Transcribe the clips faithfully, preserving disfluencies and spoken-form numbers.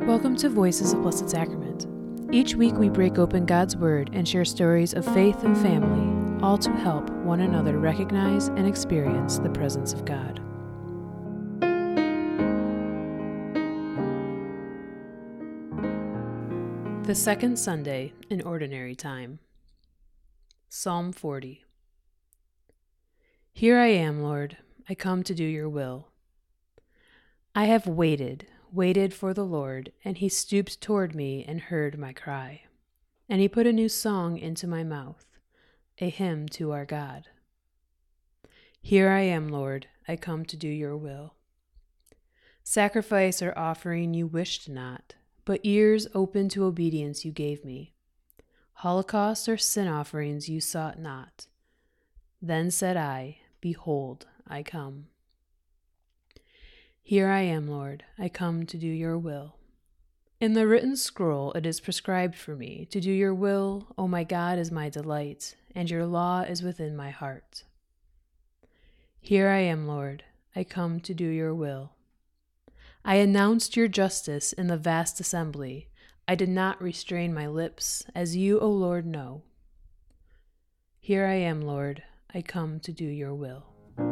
Welcome to Voices of Blessed Sacrament. Each week we break open God's Word and share stories of faith and family, all to help one another recognize and experience the presence of God. The second Sunday in Ordinary Time. Psalm forty. Here I am, Lord, I come to do your will. I have waited, waited for the Lord, and he stooped toward me and heard my cry. And he put a new song into my mouth, a hymn to our God. Here I am, Lord, I come to do your will. Sacrifice or offering you wished not, but ears open to obedience you gave me. Holocaust or sin offerings you sought not. Then said I, Behold, I come. Here I am, Lord, I come to do your will. In the written scroll it is prescribed for me to do your will, O my God, is my delight, and your law is within my heart. Here I am, Lord, I come to do your will. I announced your justice in the vast assembly. I did not restrain my lips, as you, O Lord, know. Here I am, Lord, I come to do your will.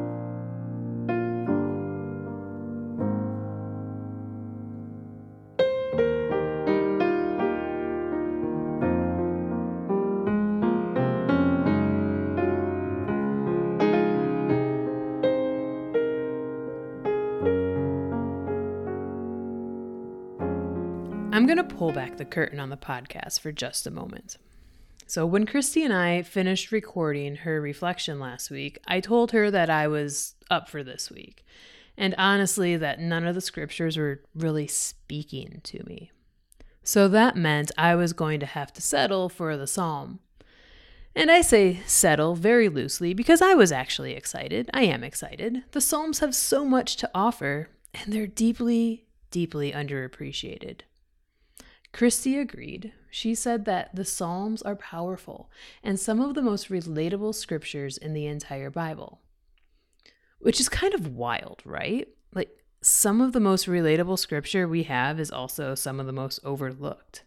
I'm going to pull back the curtain on the podcast for just a moment. So when Christy and I finished recording her reflection last week, I told her that I was up for this week. And honestly, that none of the scriptures were really speaking to me. So that meant I was going to have to settle for the psalm. And I say settle very loosely because I was actually excited. I am excited. The psalms have so much to offer, and they're deeply, deeply underappreciated. Christy agreed. She said that the Psalms are powerful and some of the most relatable scriptures in the entire Bible. Which is kind of wild, right? Like, some of the most relatable scripture we have is also some of the most overlooked.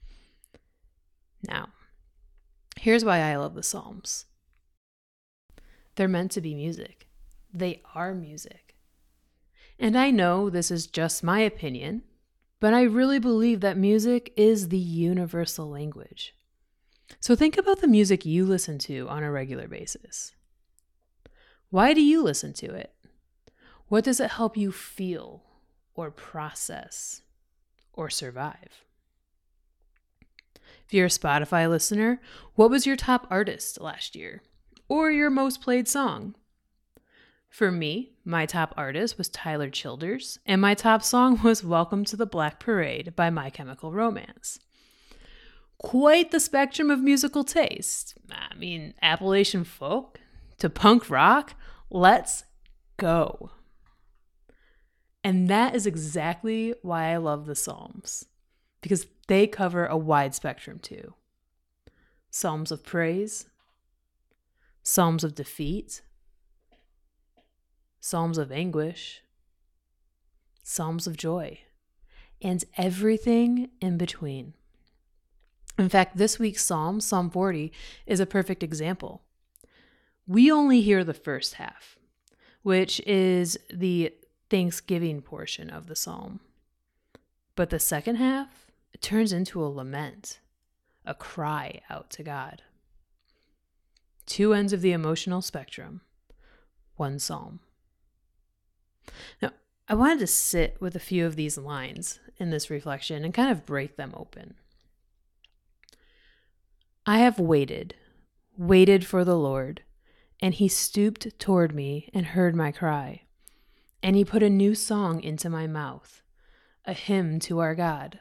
Now, here's why I love the Psalms. They're meant to be music. They are music. And I know this is just my opinion, but I really believe that music is the universal language. So think about the music you listen to on a regular basis. Why do you listen to it? What does it help you feel or process or survive? If you're a Spotify listener, what was your top artist last year? Or your most played song? For me, my top artist was Tyler Childers, and my top song was Welcome to the Black Parade by My Chemical Romance. Quite the spectrum of musical taste. I mean, Appalachian folk to punk rock, let's go. And that is exactly why I love the Psalms, because they cover a wide spectrum too. Psalms of praise, Psalms of defeat, Psalms of anguish, Psalms of joy, and everything in between. In fact, this week's Psalm, Psalm forty, is a perfect example. We only hear the first half, which is the thanksgiving portion of the Psalm. But the second half, it turns into a lament, a cry out to God. Two ends of the emotional spectrum, one Psalm. Now, I wanted to sit with a few of these lines in this reflection and kind of break them open. I have waited, waited for the Lord, and he stooped toward me and heard my cry. And he put a new song into my mouth, a hymn to our God.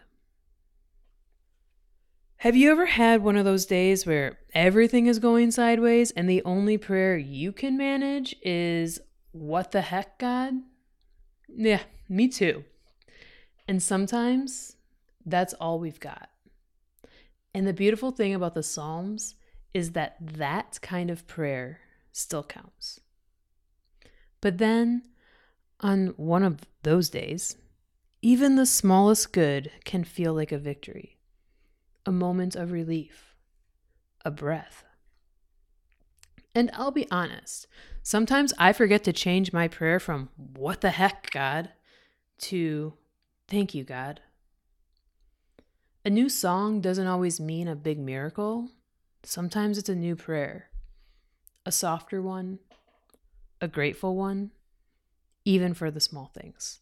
Have you ever had one of those days where everything is going sideways and the only prayer you can manage is, "What the heck, God?" Yeah, me too. And sometimes that's all we've got. And the beautiful thing about the Psalms is that that kind of prayer still counts. But then on one of those days, Even the smallest good can feel like a victory, a moment of relief, a breath. And I'll be honest, sometimes I forget to change my prayer from "what the heck, God?" to "thank you, God." A new song doesn't always mean a big miracle. Sometimes it's a new prayer, a softer one, a grateful one, even for the small things.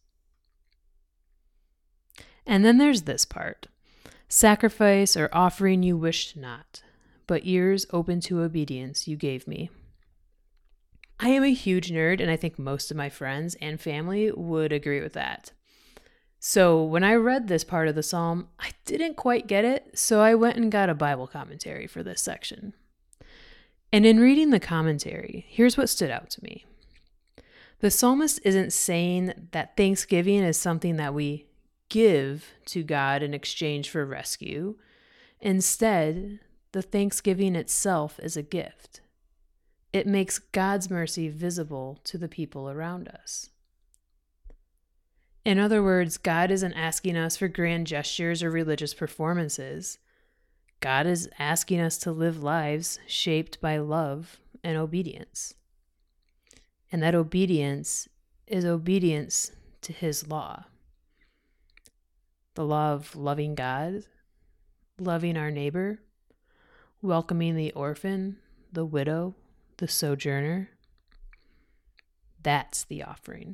And then there's this part: sacrifice or offering you wished not, but ears open to obedience you gave me. I am a huge nerd, and I think most of my friends and family would agree with that. So when I read this part of the psalm, I didn't quite get it, so I went and got a Bible commentary for this section. And in reading the commentary, here's what stood out to me. The psalmist isn't saying that thanksgiving is something that we give to God in exchange for rescue. Instead, the thanksgiving itself is a gift. It makes God's mercy visible to the people around us. In other words, God isn't asking us for grand gestures or religious performances. God is asking us to live lives shaped by love and obedience. And that obedience is obedience to His law. The law of loving God, loving our neighbor, welcoming the orphan, the widow, the sojourner. That's the offering.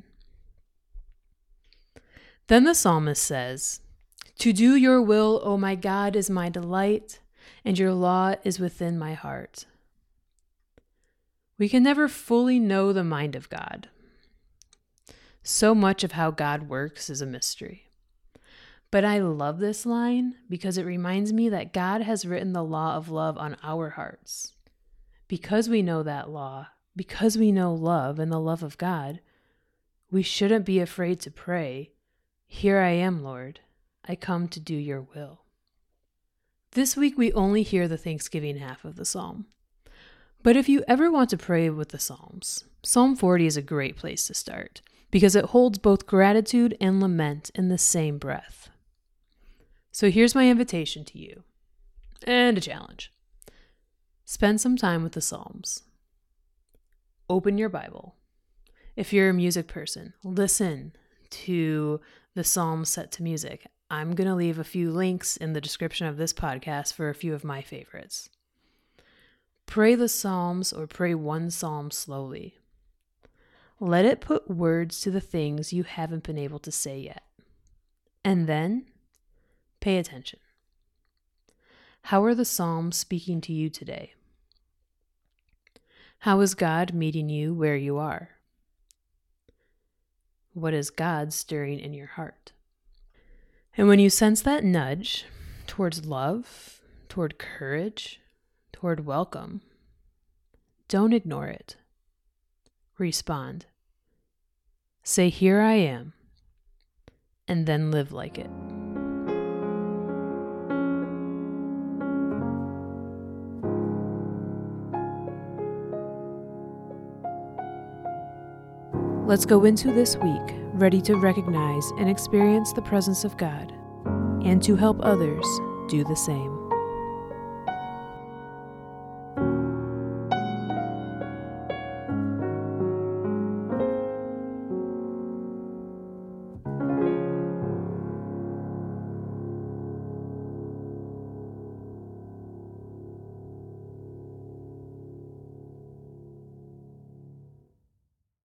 Then the psalmist says, "To do your will, O my God, is my delight, and your law is within my heart." We can never fully know the mind of God. So much of how God works is a mystery. But I love this line because it reminds me that God has written the law of love on our hearts. Because we know that law, because we know love and the love of God, we shouldn't be afraid to pray, "Here I am, Lord. I come to do your will." This week we only hear the Thanksgiving half of the psalm. But if you ever want to pray with the Psalms, Psalm forty is a great place to start because it holds both gratitude and lament in the same breath. So here's my invitation to you, and a challenge. Spend some time with the Psalms. Open your Bible. If you're a music person, listen to the Psalms set to music. I'm going to leave a few links in the description of this podcast for a few of my favorites. Pray the Psalms or pray one psalm slowly. Let it put words to the things you haven't been able to say yet. And then, pay attention. How are the Psalms speaking to you today? How is God meeting you where you are? What is God stirring in your heart? And when you sense that nudge towards love, toward courage, toward welcome, don't ignore it. Respond. Say, "Here I am," and then live like it. Let's go into this week ready to recognize and experience the presence of God and to help others do the same.